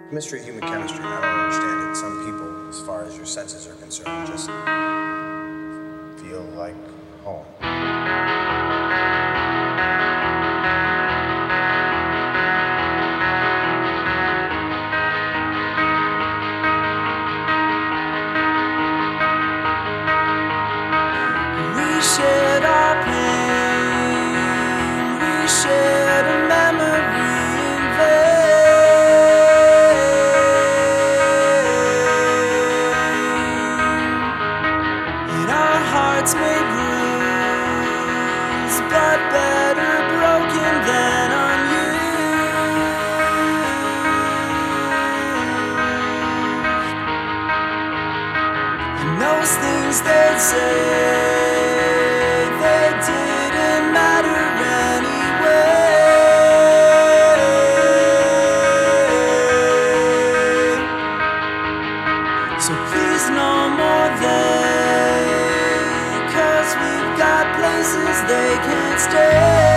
Mystery of human chemistry, and I don't understand it. Some people, as far as your senses are concerned, just feel like home. We shared our pain, we shared a memory in vain, and our hearts may bruise, but better broken than unused. And those things they'd say, didn't matter anyway. So please no more they, 'cause we've got places they can't stay.